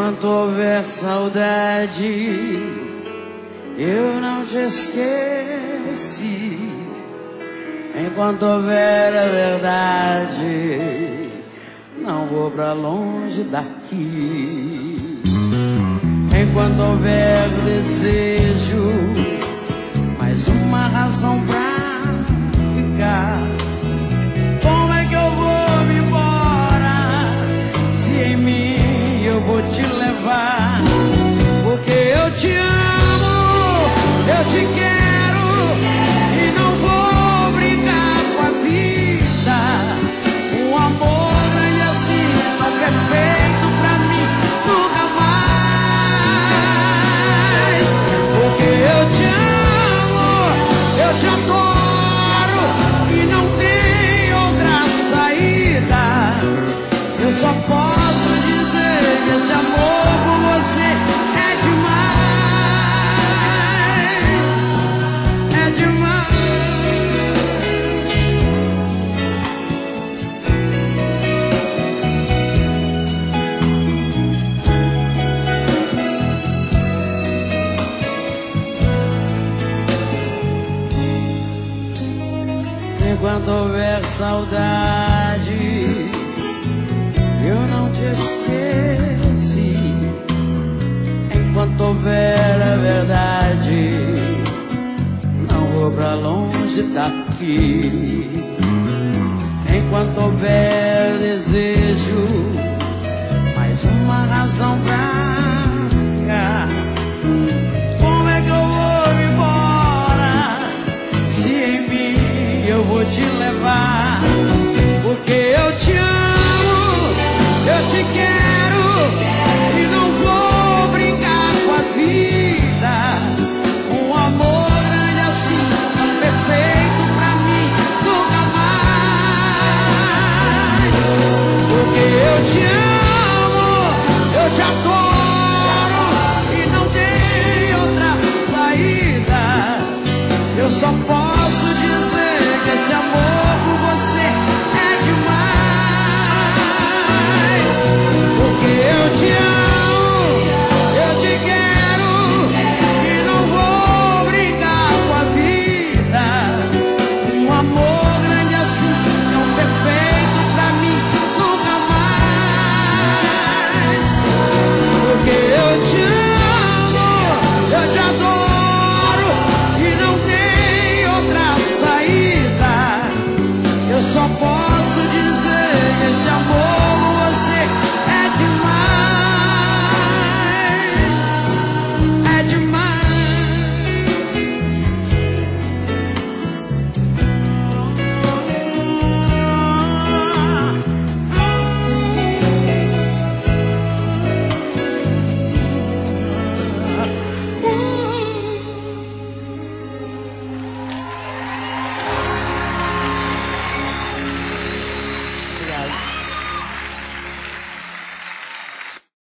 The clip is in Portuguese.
Enquanto houver saudade, eu não te esqueci. Enquanto houver a verdade, não vou pra longe daqui. Enquanto houver desejo, mais uma razão pra ficar. Como é que eu vou me embora se em mim eu vou te levar? Porque eu te amo, eu te quero e não vou brincar com a vida. Um amor grande assim, tão perfeito pra mim, nunca mais. Porque eu te amo, eu te adoro e não tem outra saída. Eu só posso dizer que esse amor por você é demais, é demais. Enquanto houver saudade, eu não te esqueci. Enquanto houver a verdade, não vou pra longe daqui. Enquanto houver desejo, mais uma razão pra ficar. Como é que eu vou me embora se em mim eu vou te levar? Porque eu te amo, eu te quero e não vou brincar com a vida. Um amor grande assim, tão perfeito pra mim, nunca mais. Porque eu te amo.